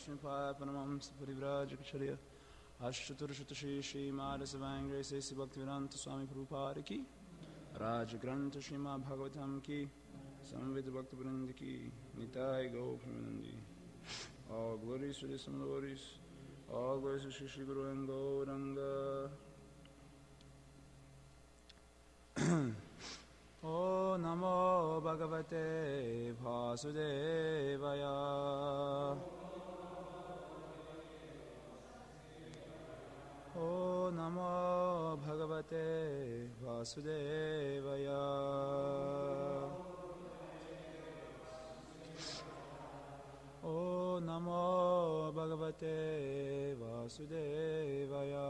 Vishnupada Panamam Parivrajacharya Ashtaturshutashi Shri Madhasavangre Sesi Bhaktivedanta Swami Prabhupada ki Rajagranta Srimad Bhagavatam ki Samvita Bhaktivedanta ki Nitai Gopinandi. All glories to the Son of glories. All glories to Shri Guru and Gauranga. O Namo Bhagavate Vasudevaya. O Namo Bhagavate Vasudevaya. O Namo Bhagavate Vasudevaya.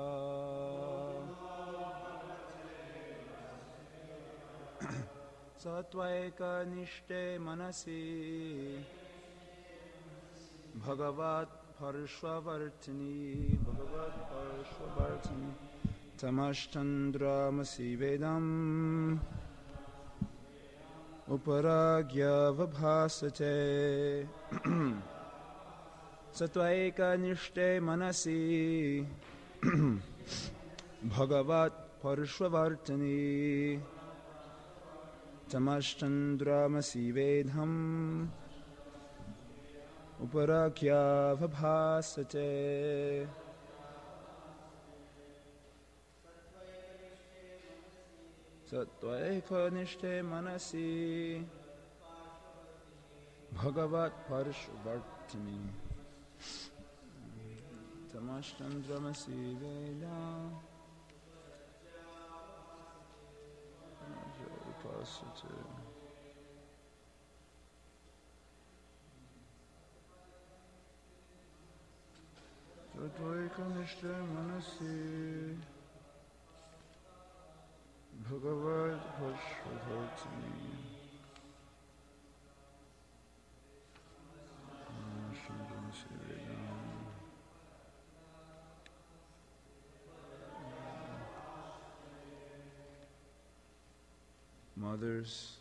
Satvaika nishte manasi Bhagavat Parshvavartini Tamashchandramasi Vedam Uparagya Vabhasate Satvaika nishte manasi Bhagavat Parshvavartini Tamashchandramasi Vedham Uparakya Vabhasate. Satvaika nishte manasi Bhagavat Parshvartini Tamashchandramasi Vedham Satvaika nishte manasi Bhagavad Parshvavartini Mothers,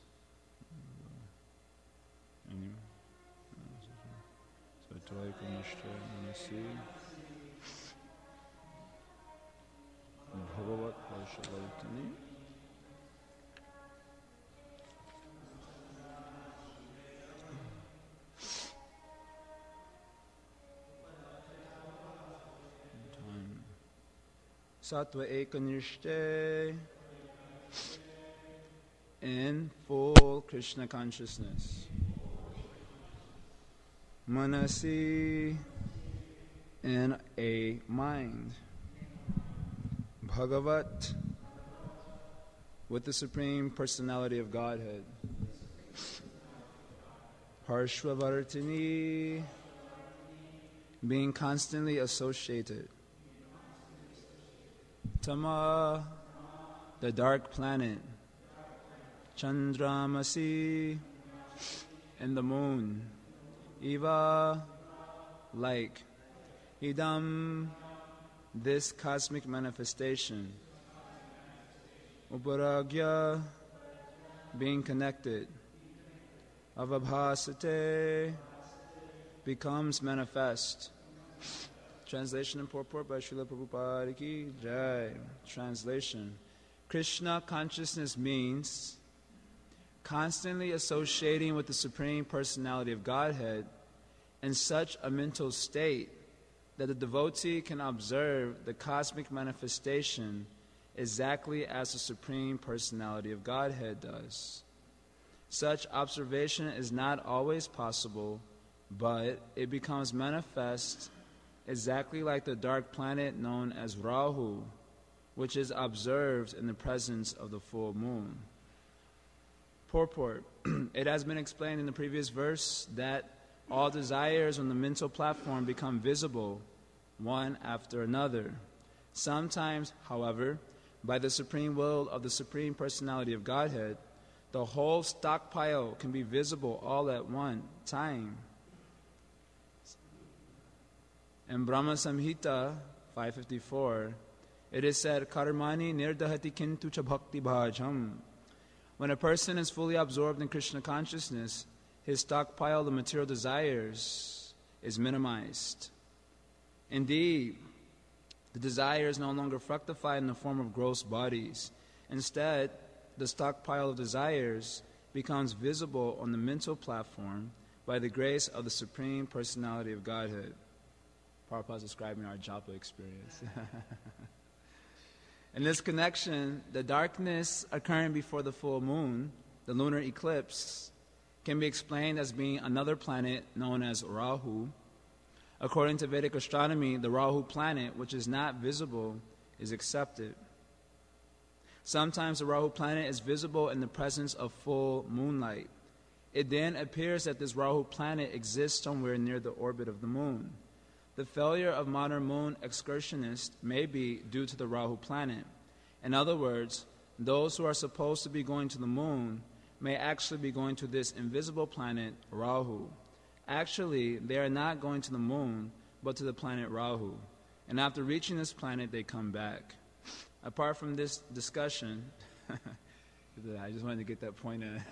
Satvaika nishte manasi Bhagavat Parshvavartini Satvaika nishte in full Krishna consciousness. Manasi in a mind. Bhagavat with the Supreme Personality of Godhead. Parshvavartini being constantly associated. Tama the dark planet. Chandramasi and the moon. Eva like. Idam this cosmic manifestation. Uparagya being connected. Avabhasate becomes manifest. Translation and purport by Srila Prabhupada ki Jai. Translation. Krishna consciousness means constantly associating with the Supreme Personality of Godhead in such a mental state that the devotee can observe the cosmic manifestation exactly as the Supreme Personality of Godhead does. Such observation is not always possible, but it becomes manifest exactly like the dark planet known as Rahu, which is observed in the presence of the full moon. Purport. It has been explained in the previous verse that all desires on the mental platform become visible one after another. Sometimes, however, by the supreme will of the Supreme Personality of Godhead, the whole stockpile can be visible all at one time. In Brahma Samhita 554, it is said, Karmani nirdahati kintu cha bhakti bhajam. When a person is fully absorbed in Krishna consciousness, his stockpile of material desires is minimized. Indeed, the desire is no longer fructified in the form of gross bodies. Instead, the stockpile of desires becomes visible on the mental platform by the grace of the Supreme Personality of Godhead. Prabhupada is describing our japa experience. In this connection, the darkness occurring before the full moon, the lunar eclipse, can be explained as being another planet known as Rahu. According to Vedic astronomy, the Rahu planet, which is not visible, is accepted. Sometimes the Rahu planet is visible in the presence of full moonlight. It then appears that this Rahu planet exists somewhere near the orbit of the moon. The failure of modern moon excursionists may be due to the Rahu planet. In other words, those who are supposed to be going to the moon may actually be going to this invisible planet, Rahu. Actually, they are not going to the moon, but to the planet Rahu. And after reaching this planet, they come back. Apart from this discussion, I just wanted to get that point in.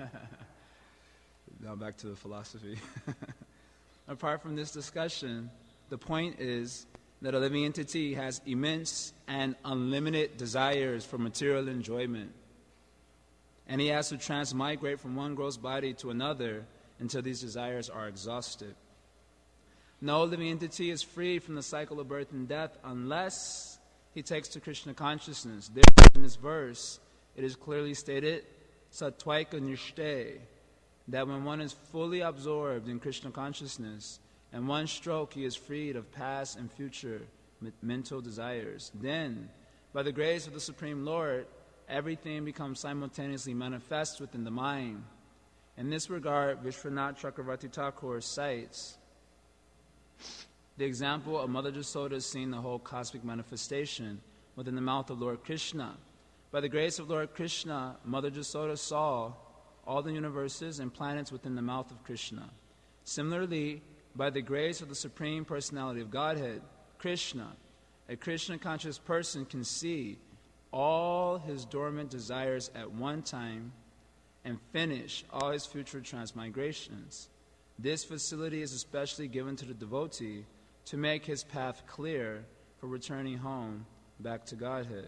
Now back to the philosophy. Apart from this discussion, the point is that a living entity has immense and unlimited desires for material enjoyment. And he has to transmigrate from one gross body to another until these desires are exhausted. No living entity is free from the cycle of birth and death unless he takes to Krishna consciousness. Therefore, in this verse, it is clearly stated, Satvaika Nishte, that when one is fully absorbed in Krishna consciousness, in one stroke he is freed of past and future mental desires. Then, by the grace of the Supreme Lord, everything becomes simultaneously manifest within the mind. In this regard, Vishwanath Chakravarti Thakur cites the example of Mother Jasoda seeing the whole cosmic manifestation within the mouth of Lord Krishna. By the grace of Lord Krishna, Mother Jasoda saw all the universes and planets within the mouth of Krishna. Similarly, by the grace of the Supreme Personality of Godhead, Krishna, a Krishna-conscious person can see all his dormant desires at one time and finish all his future transmigrations. This facility is especially given to the devotee to make his path clear for returning home back to Godhead.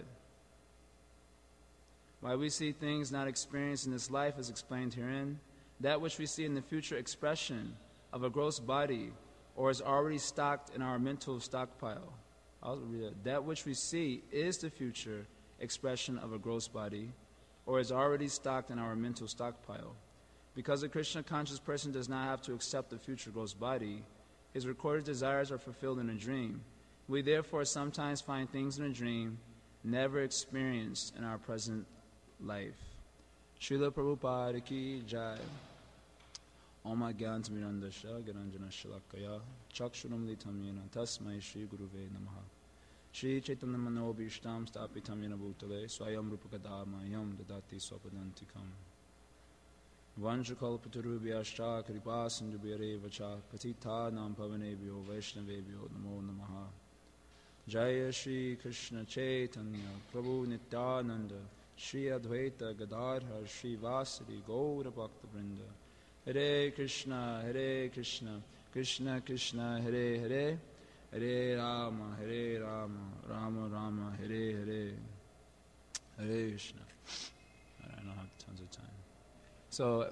Why we see things not experienced in this life is explained herein. That which we see in the future expression of a gross body or is already stocked in our mental stockpile. I'll read it. That which we see is the future expression of a gross body or is already stocked in our mental stockpile. Because a Krishna-conscious person does not have to accept the future gross body, his recorded desires are fulfilled in a dream. We therefore sometimes find things in a dream never experienced in our present life. Srila Prabhupada Ki Jai. Om Agyantam Mirandasha Garanjana Shalakaya Chakshuram Litam Yena Tasmai Shri Guruve Namaha. Shri Chaitanya Manobhishtam Stapitam Yena Bhutale Swayam Rupakadamayam Dadati Swapadantikam. Vanchakalpatarubhyascha Kripa Sindhubhyare Vacha Patita Nam Pavanebhyo Vaishnavebhyo Namo Namaha. Jaya Shri Krishna Chaitanya Prabhu Nityananda Shri Advaita Gadadhar Shri Vasari Gaura Bhakta Vrinda. Hare Krishna, Krishna Krishna, Hare Hare, Hare Rama, Rama Rama, Hare Hare, Hare Krishna. I don't have tons of time. So,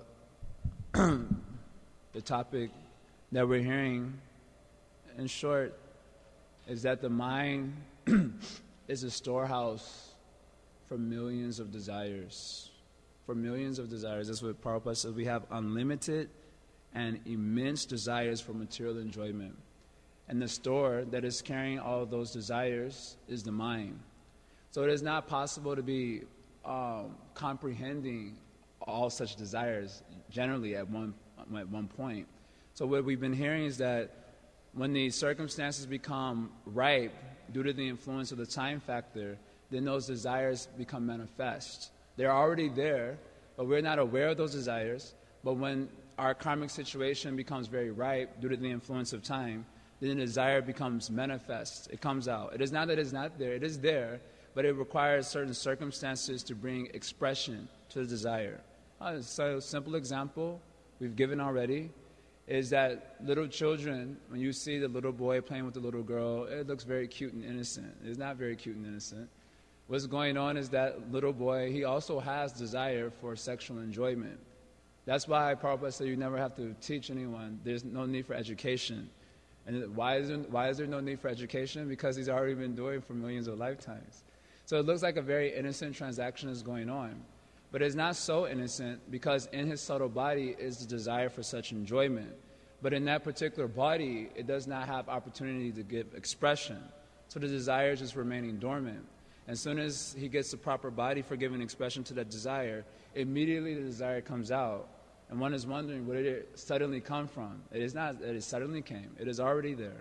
the topic that we're hearing, in short, is that the mind is a storehouse for millions of desires. For millions of desires. That's what Prabhupada says. We have unlimited and immense desires for material enjoyment. And the store that is carrying all of those desires is the mind. So it is not possible to be comprehending all such desires generally at one point. So what we've been hearing is that when the circumstances become ripe due to the influence of the time factor, then those desires become manifest. They're already there, but we're not aware of those desires. But when our karmic situation becomes very ripe due to the influence of time, then the desire becomes manifest. It comes out. It is not that it's not there. It is there, but it requires certain circumstances to bring expression to the desire. So a simple example we've given already is that little children, when you see the little boy playing with the little girl, it looks very cute and innocent. It's not very cute and innocent. What's going on is that little boy, he also has desire for sexual enjoyment. That's why Prabhupada said you never have to teach anyone. There's no need for education. And why is there no need for education? Because he's already been doing it for millions of lifetimes. So it looks like a very innocent transaction is going on. But it's not so innocent because in his subtle body is the desire for such enjoyment. But in that particular body, it does not have opportunity to give expression. So the desire is just remaining dormant. As soon as he gets the proper body for giving expression to that desire, immediately the desire comes out. And one is wondering, where did it suddenly come from? It is not that it suddenly came. It is already there.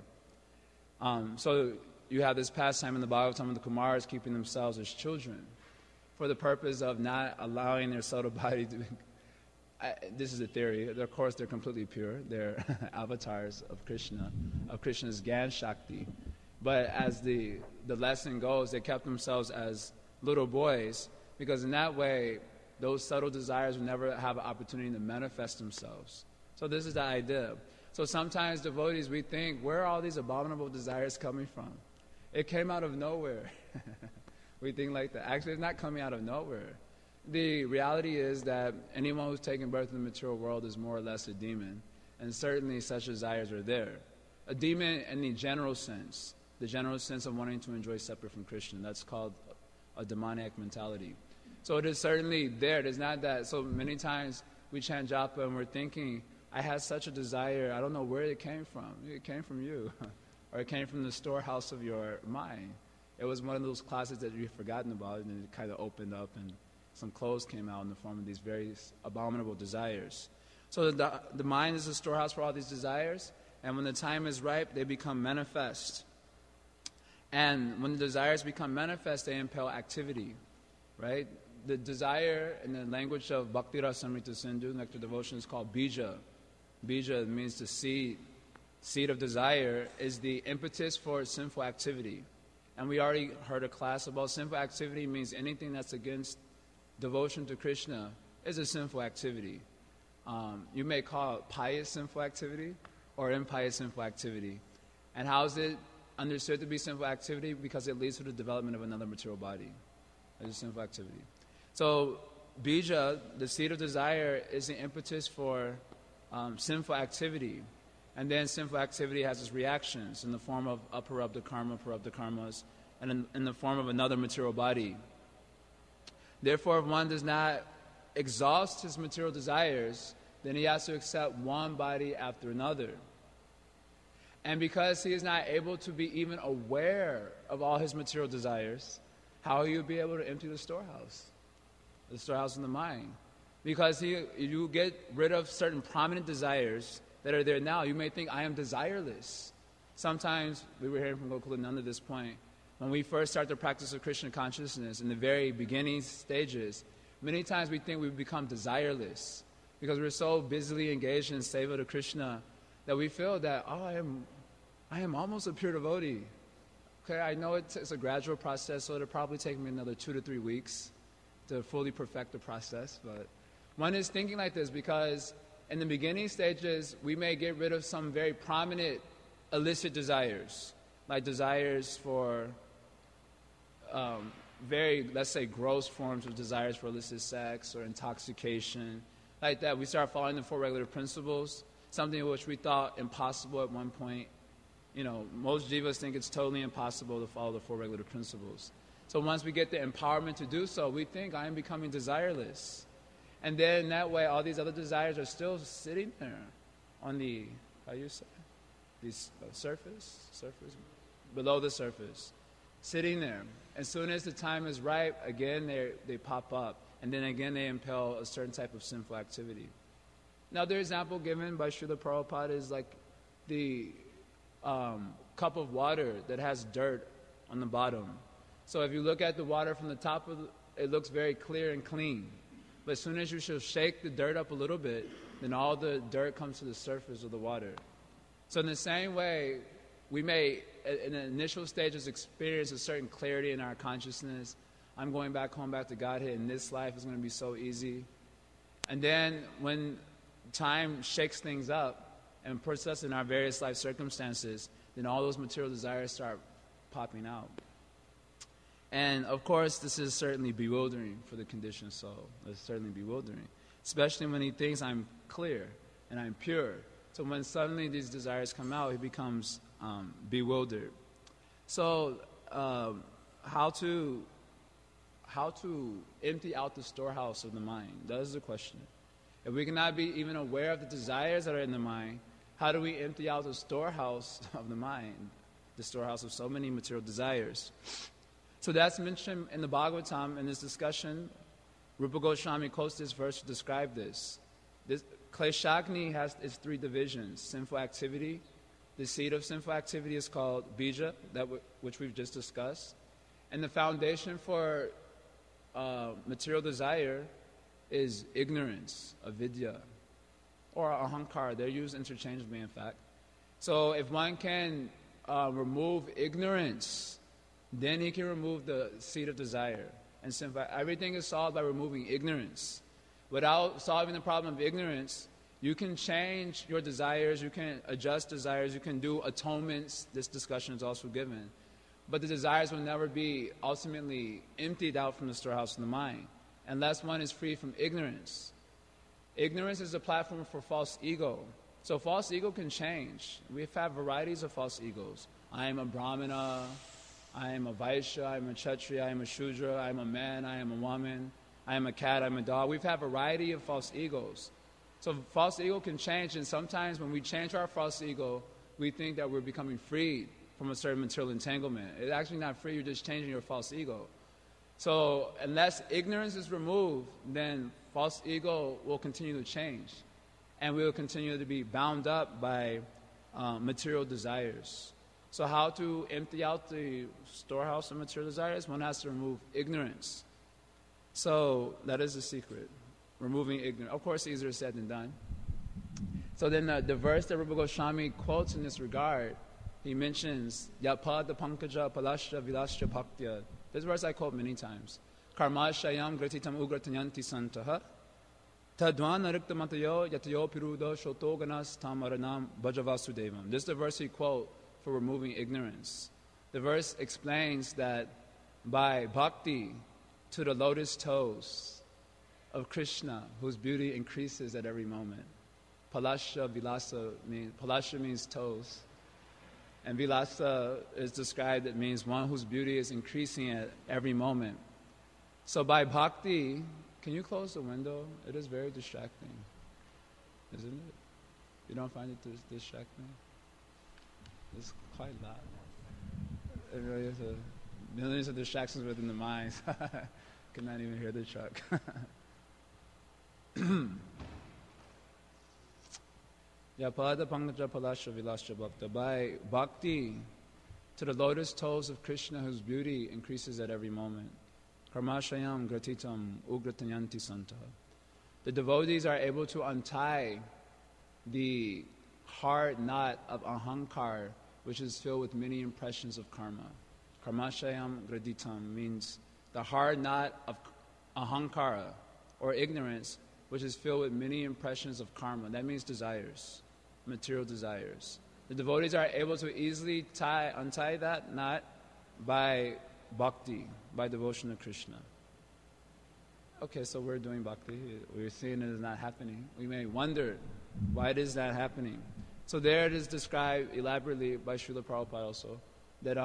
So you have this pastime in the Bhagavatam of the Kumars keeping themselves as children for the purpose of not allowing their subtle body to... this is a theory. Of course, they're completely pure. They're avatars of Krishna, of Krishna's Gyan Shakti. But as the lesson goes, they kept themselves as little boys because in that way, those subtle desires will never have an opportunity to manifest themselves. So this is the idea. So sometimes devotees, we think, where are all these abominable desires coming from? It came out of nowhere. We think like that. Actually, it's not coming out of nowhere. The reality is that anyone who's taken birth in the material world is more or less a demon, and certainly such desires are there. A demon in the general sense of wanting to enjoy separate from Krishna. That's called a demoniac mentality. So it is certainly there. It is not that. So many times we chant japa and we're thinking, I had such a desire, I don't know where it came from. It came from you. Or it came from the storehouse of your mind. It was one of those closets that you've forgotten about, and it kind of opened up and some clothes came out in the form of these very abominable desires. So the mind is the storehouse for all these desires, and when the time is ripe, they become manifest. And when the desires become manifest, they impel activity, right? The desire in the language of Bhakti Rasamrita Sindhu, nectar devotion, is called bija. Bija means the seed. Seed of desire is the impetus for sinful activity. And we already heard a class about sinful activity means anything that's against devotion to Krishna is a sinful activity. You may call it pious sinful activity or impious sinful activity. And how is it understood to be sinful activity? Because it leads to the development of another material body. It's a sinful activity. So bija, the seed of desire, is the impetus for sinful activity. And then sinful activity has its reactions in the form of aparabdha karmas, and in the form of another material body. Therefore, if one does not exhaust his material desires, then he has to accept one body after another. And because he is not able to be even aware of all his material desires, how will you be able to empty the storehouse in the mind? Because you get rid of certain prominent desires that are there now. You may think, I am desireless. Sometimes, we were hearing from Gokulananda at this point, when we first start the practice of Krishna consciousness, in the very beginning stages, many times we think we've become desireless because we're so busily engaged in seva to Krishna that we feel that, I am almost a pure devotee. Okay, I know it's a gradual process, so it'll probably take me another 2 to 3 weeks to fully perfect the process. But one is thinking like this because in the beginning stages, we may get rid of some very prominent illicit desires, like desires for very, let's say, gross forms of desires for illicit sex or intoxication, like that. We start following the 4 regulative principles, something which we thought impossible at one point. You know, most jivas think it's totally impossible to follow the 4 regulative principles. So once we get the empowerment to do so, we think, I am becoming desireless. And then that way, all these other desires are still sitting there on the, surface, below the surface, sitting there. As soon as the time is ripe, again, they pop up. And then again, they impel a certain type of sinful activity. Another example given by Srila Prabhupada is like the cup of water that has dirt on the bottom. So if you look at the water from the top it looks very clear and clean. But as soon as you should shake the dirt up a little bit, then all the dirt comes to the surface of the water. So in the same way, we may, in the initial stages, experience a certain clarity in our consciousness. I'm going back home, back to Godhead, and this life is going to be so easy. And then when time shakes things up, and puts us in our various life circumstances, then all those material desires start popping out. And of course, this is certainly bewildering for the conditioned soul. It's certainly bewildering, especially when he thinks I'm clear and I'm pure. So when suddenly these desires come out, he becomes bewildered. So how to empty out the storehouse of the mind? That is the question. If we cannot be even aware of the desires that are in the mind, how do we empty out the storehouse of the mind, the storehouse of so many material desires? So that's mentioned in the Bhagavatam in this discussion. Rupa Goswami quotes this verse to describe this. Kleshagni has its three divisions: sinful activity. The seed of sinful activity is called bija, which we've just discussed. And the foundation for material desire is ignorance, avidya, or ahankara. They're used interchangeably, in fact. So if one can remove ignorance, then he can remove the seed of desire. And sinful, everything is solved by removing ignorance. Without solving the problem of ignorance, you can change your desires, you can adjust desires, you can do atonements. This discussion is also given. But the desires will never be ultimately emptied out from the storehouse of the mind unless one is free from ignorance. Ignorance is a platform for false ego. So false ego can change. We have varieties of false egos. I am a Brahmana, I am a Vaishya, I am a Kshatriya, I am a Shudra, I am a man, I am a woman, I am a cat, I am a dog. We've had a variety of false egos. So false ego can change, and sometimes when we change our false ego, we think that we're becoming freed from a certain material entanglement. It's actually not free, you're just changing your false ego. So unless ignorance is removed, then false ego will continue to change. And we will continue to be bound up by material desires. So how to empty out the storehouse of material desires? One has to remove ignorance. So that is the secret, removing ignorance. Of course, easier said than done. So then the verse that Rupa Goswami quotes in this regard, he mentions, Yapada pankaja palasya vilasya bhaktya. This verse I quote many times. Karmashayam gratitam ugratanyanti santaha. Tadvan ariktamatayo yatayo pirudo shotoganas tamaranam bhajavasudevam. This is the verse he quote for removing ignorance. The verse explains that by bhakti to the lotus toes of Krishna, whose beauty increases at every moment. Palasya vilasa means toes. And vilasa is described, it means one whose beauty is increasing at every moment. So by bhakti, can you close the window? It is very distracting, isn't it? You don't find it distracting? It's quite loud. It really is millions of distractions within the mind. Cannot even hear the truck. Yapada pankaja palasya vilasya bhakta. By bhakti to the lotus toes of Krishna, whose beauty increases at every moment. Karmashayam gratitam ugratanyanti santa. The devotees are able to untie the hard knot of ahankar, which is filled with many impressions of karma. Karmashayam gratitam means the hard knot of ahankara, or ignorance, which is filled with many impressions of karma. That means desires, material desires. The devotees are able to easily untie that knot by bhakti, by devotion to Krishna. Okay, so we're doing bhakti. We're seeing it is not happening. We may wonder, why it is not happening? So there it is described elaborately by Srila Prabhupada also, that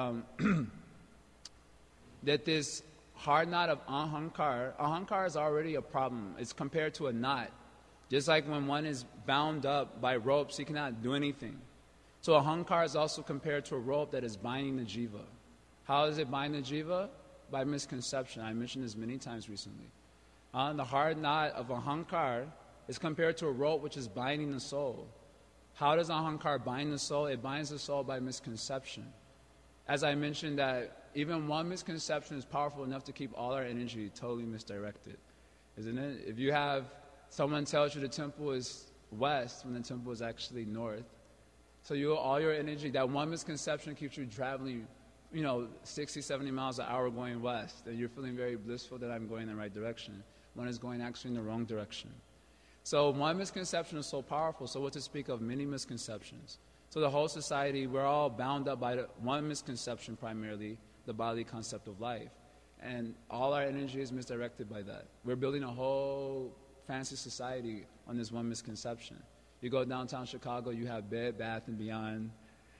that this hard knot of ahankar is already a problem. It's compared to a knot. Just like when one is bound up by ropes, he cannot do anything. So ahankar is also compared to a rope that is binding the jiva. How does it bind the jiva? By misconception. I mentioned this many times recently. The hard knot of ahankar is compared to a rope which is binding the soul. How does ahankar bind the soul? It binds the soul by misconception. As I mentioned, that even one misconception is powerful enough to keep all our energy totally misdirected, isn't it? If you have someone tells you the temple is west when the temple is actually north, so all your energy, that one misconception keeps you traveling 60, 70 miles an hour going west, and you're feeling very blissful that I'm going in the right direction. One is going actually in the wrong direction. So one misconception is so powerful, so what to speak of many misconceptions. So the whole society, we're all bound up by one misconception primarily, the bodily concept of life. And all our energy is misdirected by that. We're building a whole fancy society on this one misconception. You go downtown Chicago, you have Bed, Bath & Beyond,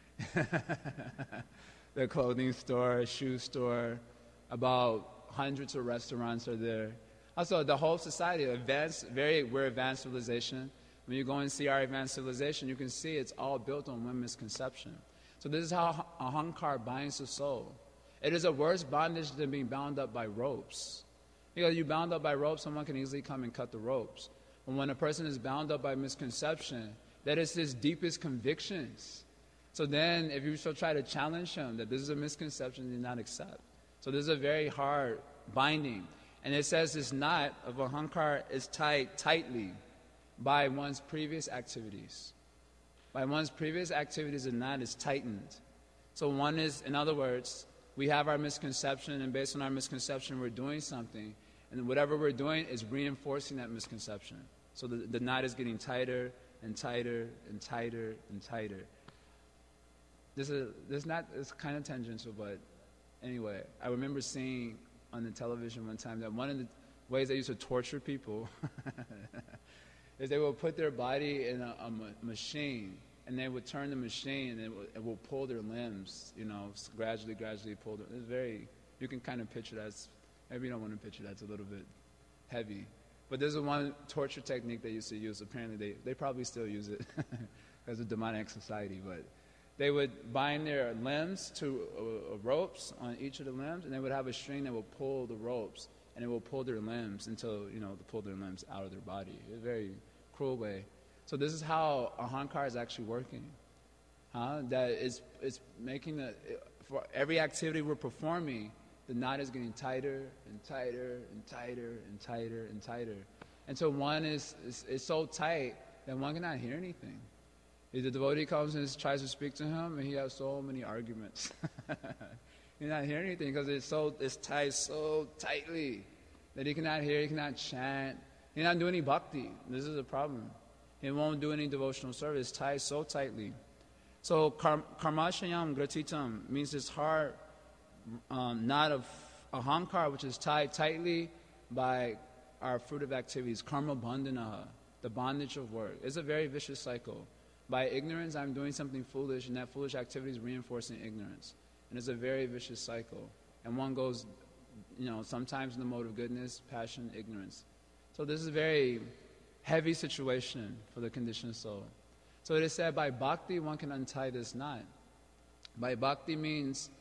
the clothing store, shoe store, about hundreds of restaurants are there. Also, the whole society, we're advanced civilization. When you go and see our advanced civilization, you can see it's all built on one misconception. So this is how ahankar binds the soul. It is a worse bondage than being bound up by ropes. Because you bound up by ropes, someone can easily come and cut the ropes. And when a person is bound up by misconception, that is his deepest convictions. So then, if you still try to challenge him that this is a misconception, he did not accept. So this is a very hard binding. And it says this knot of ahankar is tied tightly by one's previous activities. By one's previous activities, the knot is tightened. So one is, in other words, we have our misconception, and based on our misconception, we're doing something. And whatever we're doing is reinforcing that misconception. So the knot is getting tighter and tighter and tighter and tighter. It's kind of tangential, but anyway, I remember seeing on the television one time that one of the ways they used to torture people is they would put their body in a machine, and they would turn the machine, and it will pull their limbs, gradually pull them. It's you can kind of picture that. Maybe you don't want to picture that. It's a little bit heavy. But there's one torture technique they used to use. Apparently, they probably still use it as a demonic society, but they would bind their limbs to ropes on each of the limbs, and they would have a string that would pull the ropes, and it will pull their limbs until, they pull their limbs out of their body. It's a very cruel way. So this is how ahankar is actually working. That it's making for every activity we're performing, the knot is getting tighter and tighter and tighter and tighter and tighter. Until one is so tight that one cannot hear anything. If the devotee comes and tries to speak to him, and he has so many arguments. You're not hearing anything because it's tied so tightly that he cannot hear, he cannot chant, he cannot do any bhakti. This is a problem. He won't do any devotional service. It's tied so tightly. So karmashayam gratitam means this hard knot of ahankar, which is tied tightly by our fruitive activities. Karma bandhanaha, the bondage of work. It's a very vicious cycle. By ignorance, I'm doing something foolish, and that foolish activity is reinforcing ignorance. And it's a very vicious cycle. And one goes, sometimes in the mode of goodness, passion, ignorance. So this is a very heavy situation for the conditioned soul. So it is said by bhakti, one can untie this knot. By bhakti means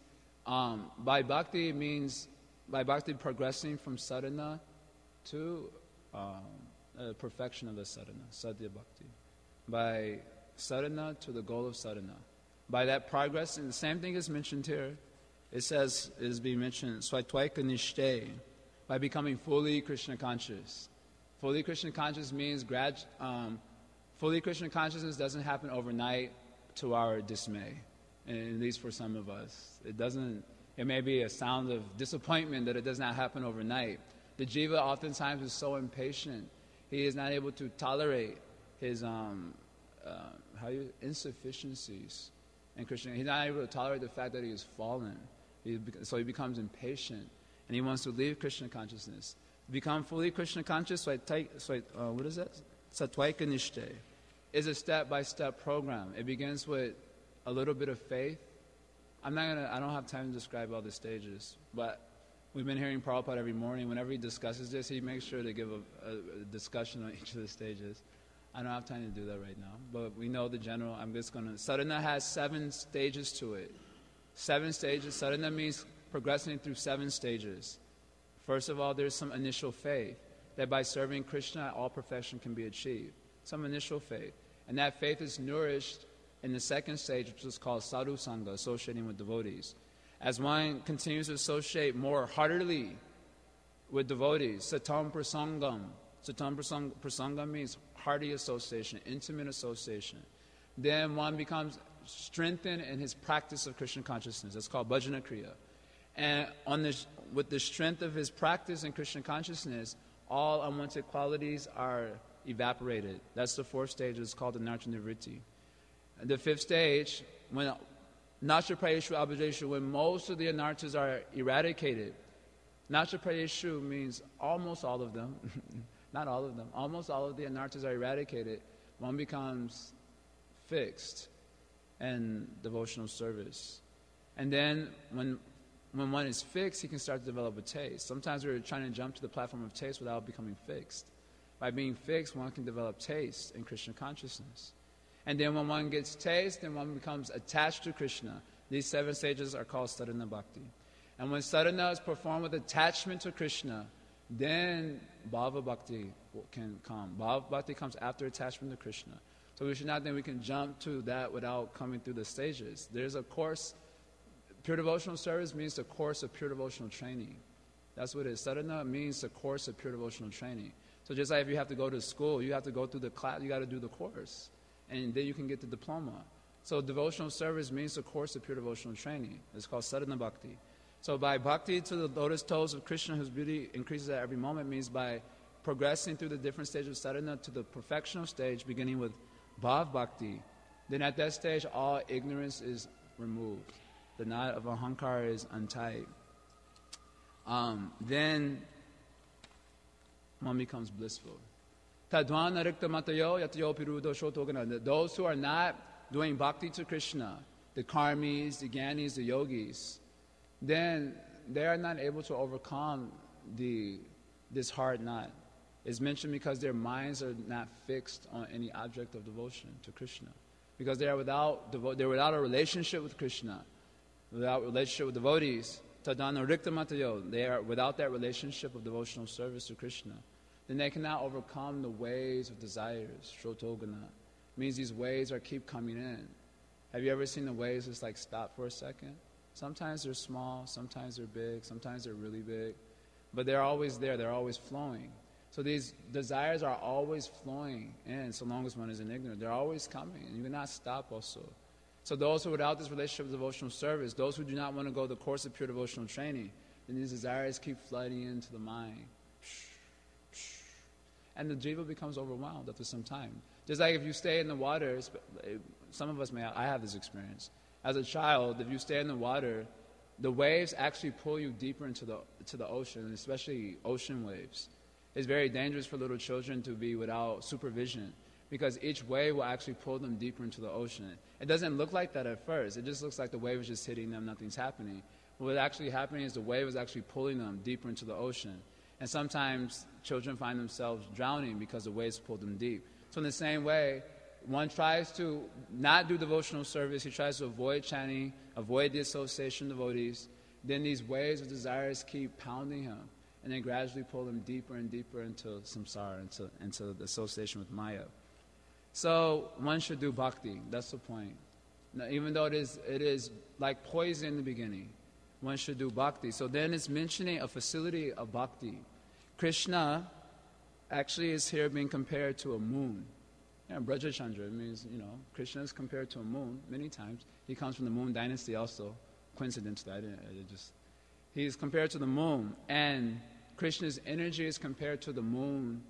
progressing from sadhana to perfection of the sadhana, sadhya bhakti. By sadhana to the goal of sadhana. By that progress, and the same thing is mentioned here, it says, it is being mentioned, swaitvaika nishte, by becoming fully Krishna conscious. Fully Krishna conscious means fully Krishna consciousness doesn't happen overnight to our dismay, and at least for some of us. It may be a sound of disappointment that it does not happen overnight. The jiva oftentimes is so impatient, he is not able to tolerate his insufficiencies in Krishna. He's not able to tolerate the fact that he is fallen. So he becomes impatient, and he wants to leave Krishna consciousness. To become fully Krishna conscious, what is that? Satvaika nishte is a step-by-step program. It begins with a little bit of faith. I don't have time to describe all the stages, but we've been hearing Prabhupada every morning. Whenever he discusses this, he makes sure to give a discussion on each of the stages. I don't have time to do that right now, but we know the general. Sadhana has 7 stages to it. 7 stages. Sadhana means progressing through 7 stages. First of all, there's some initial faith that by serving Krishna, all perfection can be achieved. Some initial faith. And that faith is nourished in the second stage, which is called sadhu sangha, associating with devotees. As one continues to associate more heartily with devotees, satam prasangam. Satam prasangam means hearty association, intimate association. Then one becomes strengthened in his practice of Krishna consciousness. That's called bhajana kriya. And with the strength of his practice in Krishna consciousness, all unwanted qualities are evaporated. That's the fourth stage. It's called the Narcha Nivritti. And the fifth stage, when Nacha Prayeshu Abhijeshu, when most of the anarthas are eradicated. Nacha Prayeshu means almost all of them. Not all of them. Almost all of the anarthas are eradicated. One becomes fixed in devotional service. And then when one is fixed, he can start to develop a taste. Sometimes we're trying to jump to the platform of taste without becoming fixed. By being fixed, one can develop taste in Krishna consciousness. And then when one gets taste, then one becomes attached to Krishna. These 7 stages are called sadhana bhakti. And when sadhana is performed with attachment to Krishna, then bhava bhakti can come. Bhava bhakti comes after attachment to Krishna. So we should not think we can jump to that without coming through the stages. There's a course. Pure devotional service means the course of pure devotional training. That's what it is. Sadhana means the course of pure devotional training. So just like if you have to go to school, you have to go through the class, you got to do the course. And then you can get the diploma. So devotional service means the course of pure devotional training. It's called sadhana bhakti. So by bhakti to the lotus toes of Krishna, whose beauty increases at every moment, means by progressing through the different stages of sadhana to the perfectional stage, beginning with bhav bhakti. Then at that stage, all ignorance is removed. The knot of ahankara is untied. Then one becomes blissful. Those who are not doing bhakti to Krishna, the karmis, the gyanis, the yogis, then they are not able to overcome this hard knot. It's mentioned because their minds are not fixed on any object of devotion to Krishna. Because they're without a relationship with Krishna, without relationship with devotees. They are without that relationship of devotional service to Krishna. Then they cannot overcome the waves of desires. Shrotogana means these waves keep coming in. Have you ever seen the waves just like stop for a second? Sometimes they're small, sometimes they're big, sometimes they're really big. But they're always there, they're always flowing. So these desires are always flowing in so long as one is in ignorance. They're always coming, and you cannot stop also. So those who are without this relationship with devotional service, those who do not want to go the course of pure devotional training, then these desires keep flooding into the mind. And the jiva becomes overwhelmed after some time. Just like if you stay in the water, some of us I have this experience. As a child, if you stay in the water, the waves actually pull you deeper into the ocean, especially ocean waves. It's very dangerous for little children to be without supervision because each wave will actually pull them deeper into the ocean. It doesn't look like that at first. It just looks like the wave is just hitting them, nothing's happening. What's actually happening is the wave is actually pulling them deeper into the ocean. And sometimes children find themselves drowning because the waves pull them deep. So in the same way, one tries to not do devotional service. He tries to avoid chanting, avoid the association of devotees. Then these waves of desires keep pounding him. And then gradually pull him deeper and deeper into samsara, into the association with Maya. So one should do bhakti. That's the point. Now, even though it is like poison in the beginning, one should do bhakti. So then it's mentioning a facility of bhakti. Krishna actually is here being compared to a moon. Braja Chandra means, Krishna is compared to a moon many times. He comes from the moon dynasty also. Coincidentally, he's compared to the moon. And Krishna's energy is compared to the moon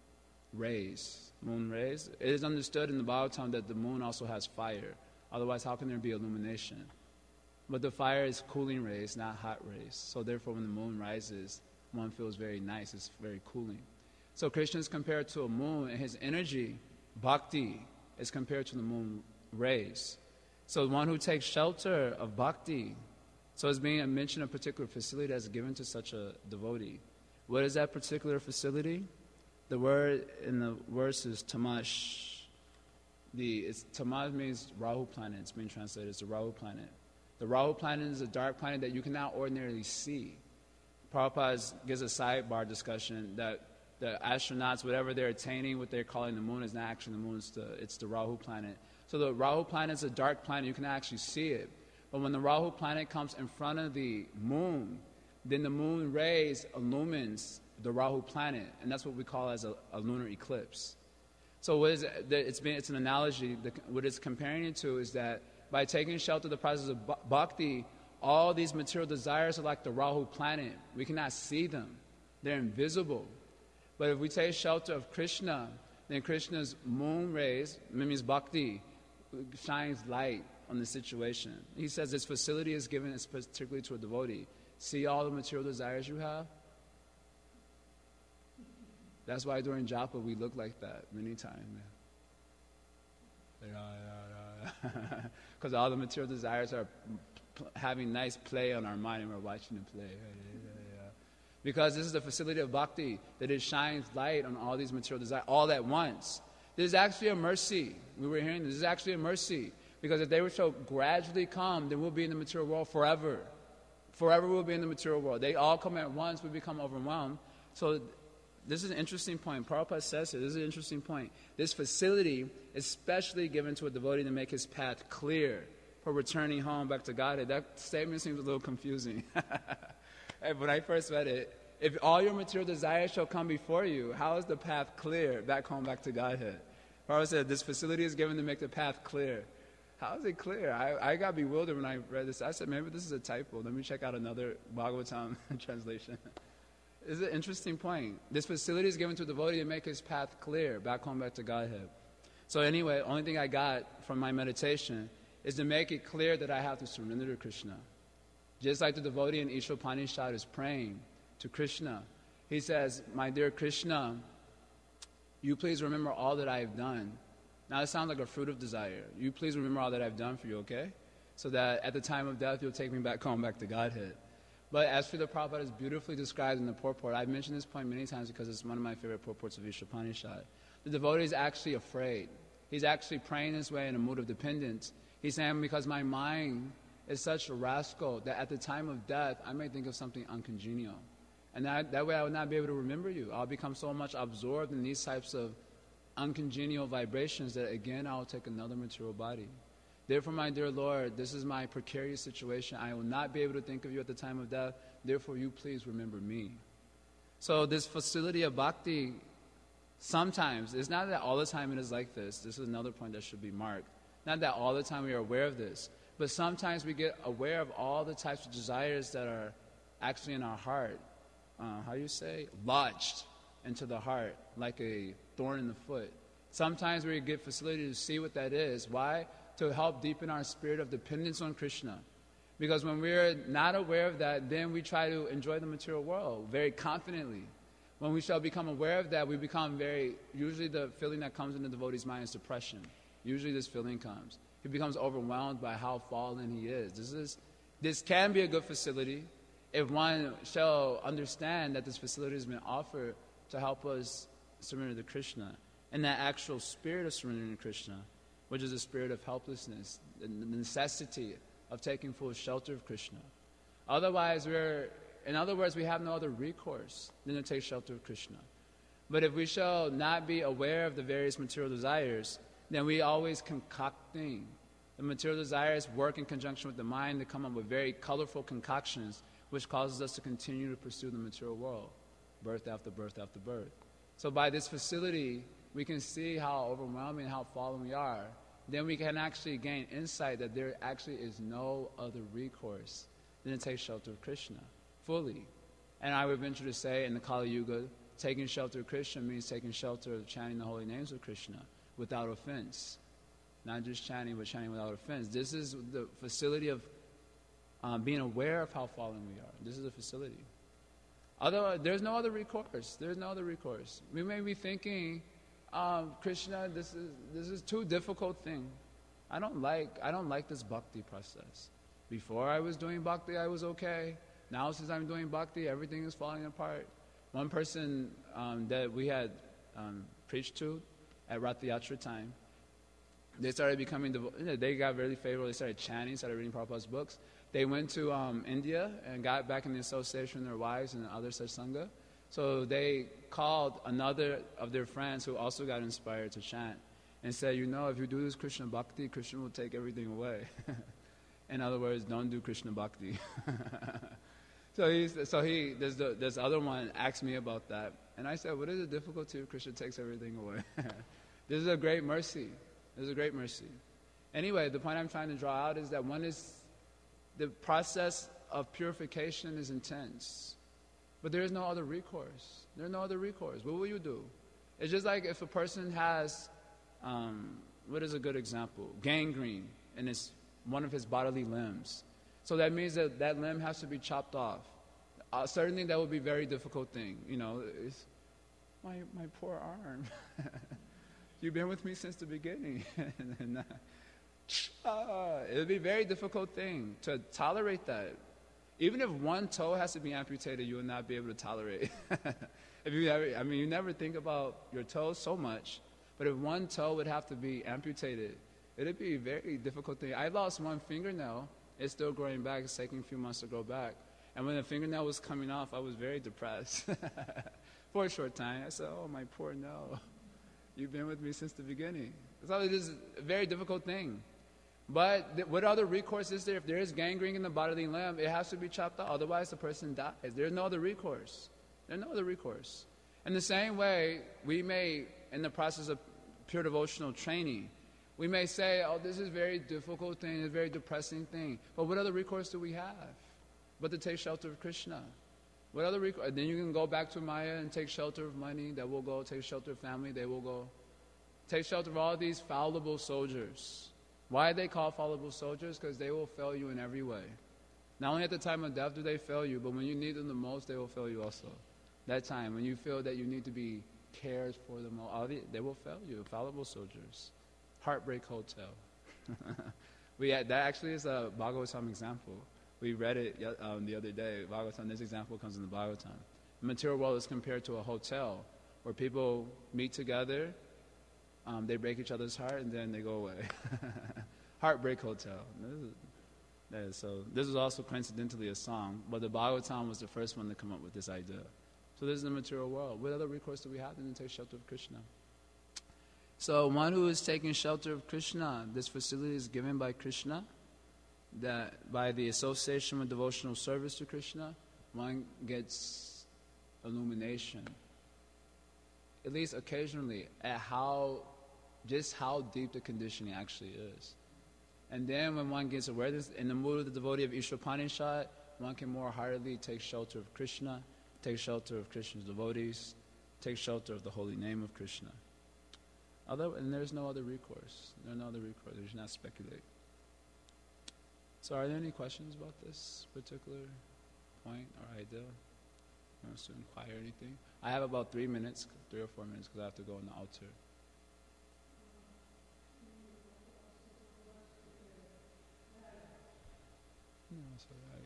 rays. Moon rays. It is understood in the Bhagavatam that the moon also has fire. Otherwise, how can there be illumination? But the fire is cooling rays, not hot rays. So therefore, when the moon rises, one feels very nice. It's very cooling. So Krishna is compared to a moon, and his energy, bhakti, is compared to the moon rays. So one who takes shelter of bhakti, so it's being mentioned a particular facility that's given to such a devotee. What is that particular facility? The word in the verse is tamash. Tamash means Rahu planet. It's being translated as the Rahu planet. The Rahu planet is a dark planet that you cannot ordinarily see. Prabhupada gives a sidebar discussion that the astronauts, whatever they're attaining, what they're calling the moon, is not actually the moon, it's the Rahu planet. So the Rahu planet is a dark planet, you cannot actually see it. But when the Rahu planet comes in front of the moon, then the moon rays illumines the Rahu planet, and that's what we call as a lunar eclipse. So what is it? It's an analogy. What it's comparing it to is that by taking shelter of the process of bhakti, all these material desires are like the Rahu planet. We cannot see them. They're invisible. But if we take shelter of Krishna, then Krishna's moon rays, means bhakti, shines light on the situation. He says this facility is given particularly to a devotee. See all the material desires you have? That's why during japa we look like that many times. Because all the material desires are having nice play on our mind and we're watching it play. Because this is the facility of bhakti, that it shines light on all these material desires all at once. This is actually a mercy. We were hearing this is actually a mercy. Because if they were to gradually come, then we'll be in the material world forever. Forever we'll be in the material world. They all come at once, we become overwhelmed. So this is an interesting point. Prabhupada says it. This is an interesting point. This facility is specially given to a devotee to make his path clear for returning home back to Godhead. That statement seems a little confusing. When I first read it, if all your material desires shall come before you, how is the path clear back home, back to Godhead? Prabhupada said this facility is given to make the path clear. How is it clear? I got bewildered when I read this. I said, maybe this is a typo. Let me check out another Bhagavatam translation. It's an interesting point. This facility is given to a devotee to make his path clear, back home, back to Godhead. So anyway, the only thing I got from my meditation is to make it clear that I have to surrender to Krishna. Just like the devotee in Ishopanishad is praying to Krishna. He says, my dear Krishna, you please remember all that I have done. Now it sounds like a fruit of desire. You please remember all that I've done for you, okay? So that at the time of death, you'll take me back home, back to Godhead. But as for the Prabhupada is beautifully described in the purport, I've mentioned this point many times because it's one of my favorite purports of Ishopanishad. The devotee is actually afraid. He's actually praying this way in a mood of dependence. He's saying, because my mind is such a rascal that at the time of death, I may think of something uncongenial. And that way I would not be able to remember you. I'll become so much absorbed in these types of uncongenial vibrations that again I'll take another material body. Therefore, my dear Lord, this is my precarious situation. I will not be able to think of you at the time of death. Therefore, you please remember me. So this facility of bhakti, sometimes, it's not that all the time it is like this. This is another point that should be marked. Not that all the time we are aware of this. But sometimes we get aware of all the types of desires that are actually in our heart. How do you say? Lodged into the heart like a thorn in the foot. Sometimes we get facility to see what that is. Why? To help deepen our spirit of dependence on Krishna. Because when we're not aware of that, then we try to enjoy the material world very confidently. When we shall become aware of that, we become usually the feeling that comes in the devotee's mind is depression. Usually this feeling comes. He becomes overwhelmed by how fallen he is. This can be a good facility if one shall understand that this facility has been offered to help us surrender to Krishna. And that actual spirit of surrendering to Krishna, which is a spirit of helplessness, the necessity of taking full shelter of Krishna. Otherwise, in other words, we have no other recourse than to take shelter of Krishna. But if we shall not be aware of the various material desires, then we always concocting. The material desires work in conjunction with the mind to come up with very colorful concoctions, which causes us to continue to pursue the material world, birth after birth after birth. So by this facility, we can see how overwhelming, how fallen we are. Then we can actually gain insight that there actually is no other recourse than to take shelter of Krishna, fully. And I would venture to say, in the Kali Yuga, taking shelter of Krishna means taking shelter of chanting the holy names of Krishna without offense. Not just chanting, but chanting without offense. This is the facility of being aware of how fallen we are. This is a facility. Otherwise, there's no other recourse. There's no other recourse. We may be thinking, Krishna, this is too difficult thing. I don't like this bhakti process. Before I was doing bhakti, I was okay. Now since I'm doing bhakti, everything is falling apart. One person that we had preached to at Rath Yatra time, they started becoming, they got really favorable. They started chanting, started reading Prabhupada's books. They went to India and got back in the association with their wives and other such sangha. So they called another of their friends who also got inspired to chant and said, if you do this Krishna bhakti, Krishna will take everything away. In other words, don't do Krishna bhakti. This other one asked me about that. And I said, what is the difficulty if Krishna takes everything away? This is a great mercy. This is a great mercy. Anyway, the point I'm trying to draw out is that the process of purification is intense. But there is no other recourse. There's no other recourse. What will you do? It's just like if a person has, what is a good example? Gangrene in one of his bodily limbs. So that means that that limb has to be chopped off. Certainly that would be a very difficult thing. It's my poor arm. You've been with me since the beginning. It would be a very difficult thing to tolerate that. Even if one toe has to be amputated, you will not be able to tolerate it. You never think about your toes so much, but if one toe would have to be amputated, it would be a very difficult thing. I lost one fingernail. It's still growing back. It's taking a few months to grow back. And when the fingernail was coming off, I was very depressed. For a short time, I said, oh, my poor nail. You've been with me since the beginning. So it is a very difficult thing. But what other recourse is there? If there is gangrene in the bodily limb, it has to be chopped off. Otherwise, the person dies. There's no other recourse. There's no other recourse. In the same way, we may, in the process of pure devotional training, we may say, oh, this is a very difficult thing, it's a very depressing thing. But what other recourse do we have but to take shelter of Krishna? What other recourse? Then you can go back to Maya and take shelter of money. That will go. Take shelter of family. They will go. Take shelter of all these fallible soldiers. Why are they called fallible soldiers? Because they will fail you in every way. Not only at the time of death do they fail you, but when you need them the most, they will fail you also. That time, when you feel that you need to be cared for the most, they will fail you. Fallible soldiers. Heartbreak Hotel. That actually is a Bhagavatam example. We read it the other day. Bhagavatam, this example comes in the Bhagavatam. The material world is compared to a hotel where people meet together, they break each other's heart, and then they go away. Heartbreak Hotel. So this was also coincidentally a song, but the Bhagavatam was the first one to come up with this idea. So this is the material world. What other recourse do we have than to take shelter of Krishna? So one who is taking shelter of Krishna, this facility is given by Krishna, that by the association with devotional service to Krishna, one gets illumination, at least occasionally, at just how deep the conditioning actually is. And then when one gets awareness, in the mood of the devotee of Ishvapanishad, one can more heartily take shelter of Krishna, take shelter of Krishna's devotees, take shelter of the holy name of Krishna. And there's no other recourse. There's no other recourse. They should not speculate. So are there any questions about this particular point or idea? You want us to inquire anything? I have about 3 or 4 minutes, because I have to go on the altar. No, it's all right.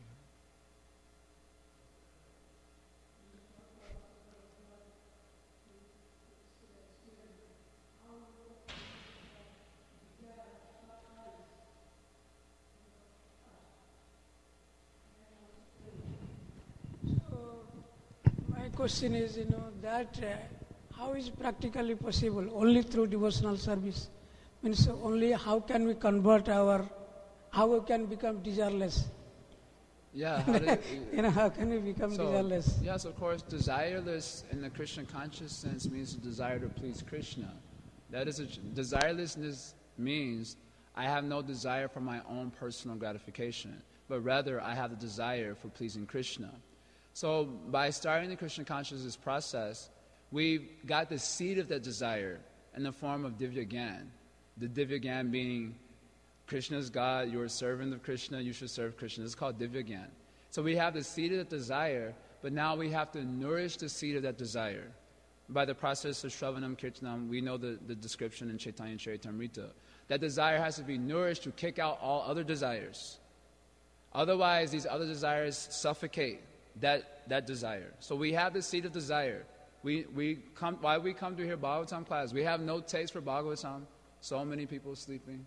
My question is, that how is practically possible? Only through devotional service. Means only how can we convert how we can become desireless? Yeah. How can we become desireless? Yes, of course, desireless in the Krishna conscious sense means the desire to please Krishna. Desirelessness means I have no desire for my own personal gratification, but rather I have the desire for pleasing Krishna. So by starting the Krishna consciousness process, we've got the seed of that desire in the form of Divya Gyan. The Divya Gyan being Krishna is God, you're a servant of Krishna, you should serve Krishna. It's called Divya Gyan. So we have the seed of that desire, but now we have to nourish the seed of that desire. By the process of Shravanam Kirtanam, we know the description in Chaitanya Charitamrita. That desire has to be nourished to kick out all other desires. Otherwise, these other desires suffocate that desire. So we have the seed of desire. Why we come to hear Bhagavatam class? We have no taste for Bhagavatam. So many people sleeping.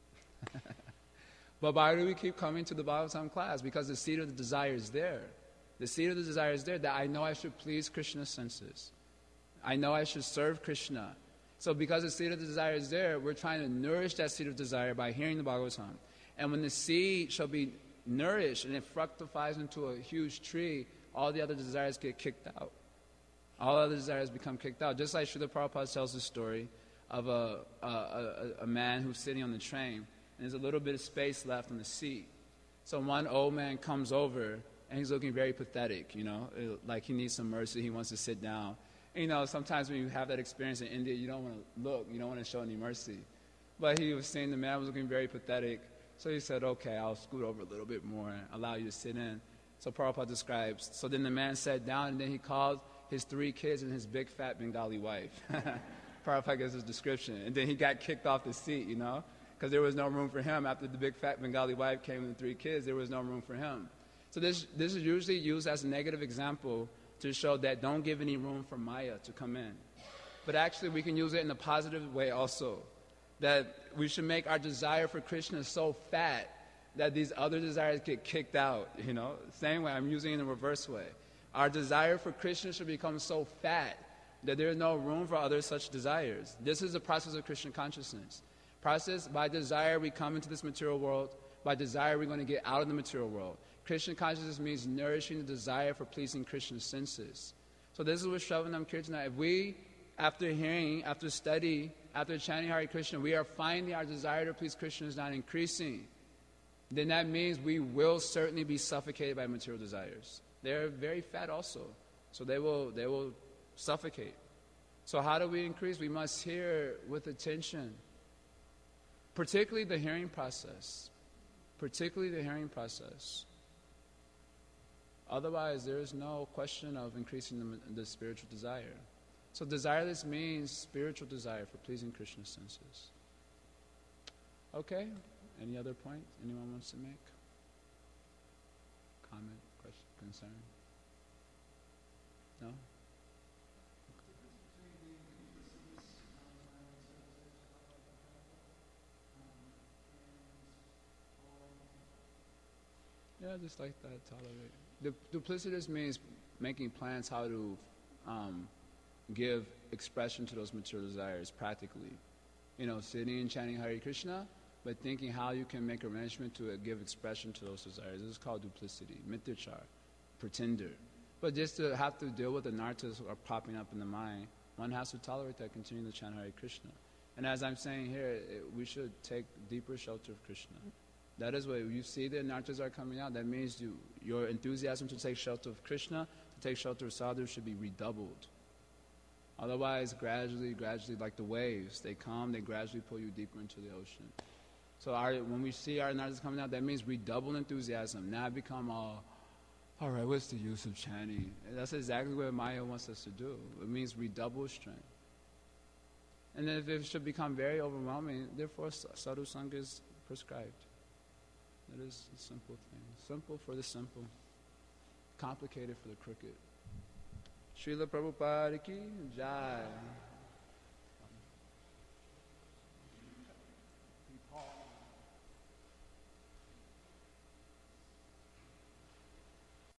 But why do we keep coming to the Bhagavatam class? Because the seed of the desire is there. The seed of the desire is there, that I know I should please Krishna's senses. I know I should serve Krishna. So because the seed of the desire is there, we're trying to nourish that seed of desire by hearing the Bhagavatam. And when the seed shall be nourished and it fructifies into a huge tree, all the other desires get kicked out. All other desires become kicked out. Just like Srila Prabhupada tells the story of a man who's sitting on the train, and there's a little bit of space left on the seat. So one old man comes over, and he's looking very pathetic, like he needs some mercy, he wants to sit down. You know, sometimes when you have that experience in India, you don't want to look, you don't want to show any mercy. But he was saying the man was looking very pathetic. So he said, okay, I'll scoot over a little bit more and allow you to sit in. So Prabhupada describes, so then the man sat down and then he called his 3 kids and his big fat Bengali wife. Prabhupada gives his description. And then he got kicked off the seat, you know, because there was no room for him. After the big fat Bengali wife came with the 3 kids, there was no room for him. So this is usually used as a negative example to show that don't give any room for Maya to come in. But actually we can use it in a positive way also, that we should make our desire for Krishna so fat that these other desires get kicked out, you know. Same way, I'm using it in a reverse way. Our desire for Krishna should become so fat that there is no room for other such desires. This is the process of Krishna consciousness. Process, by desire we come into this material world. By desire we're going to get out of the material world. Krishna consciousness means nourishing the desire for pleasing Krishna's senses. So this is what Shravanam Kirtana, if we, after hearing, after study, after chanting Hare Krishna, we are finding our desire to please Krishna is not increasing, then that means we will certainly be suffocated by material desires. They're very fat also, so they will suffocate. So how do we increase? We must hear with attention, particularly the hearing process. Particularly the hearing process. Otherwise, there is no question of increasing the spiritual desire. So desireless means spiritual desire for pleasing Krishna's senses. Okay? Any other point anyone wants to make? Comment, question, concern? No? Yeah, just like that, tolerate. The duplicitous means making plans how to give expression to those material desires practically. You know, sitting and chanting Hare Krishna, but thinking how you can make arrangement to give expression to those desires. This is called duplicity, mityachar, pretender. But just to have to deal with the nartas are popping up in the mind, one has to tolerate that, continue to chant Hare Krishna. And as I'm saying here, we should take deeper shelter of Krishna. That is what you see the nartas are coming out. That means your enthusiasm to take shelter of Krishna, to take shelter of sadhu should be redoubled. Otherwise, gradually, like the waves, they come, they gradually pull you deeper into the ocean. So when we see our nartas coming out, that means redouble enthusiasm. Now become all right, what's the use of chanting? And that's exactly what Maya wants us to do. It means redouble strength. And then if it should become very overwhelming, therefore sadhu sangha is prescribed. That is a simple thing. Simple for the simple. Complicated for the crooked. Srila Prabhupada ki Jai.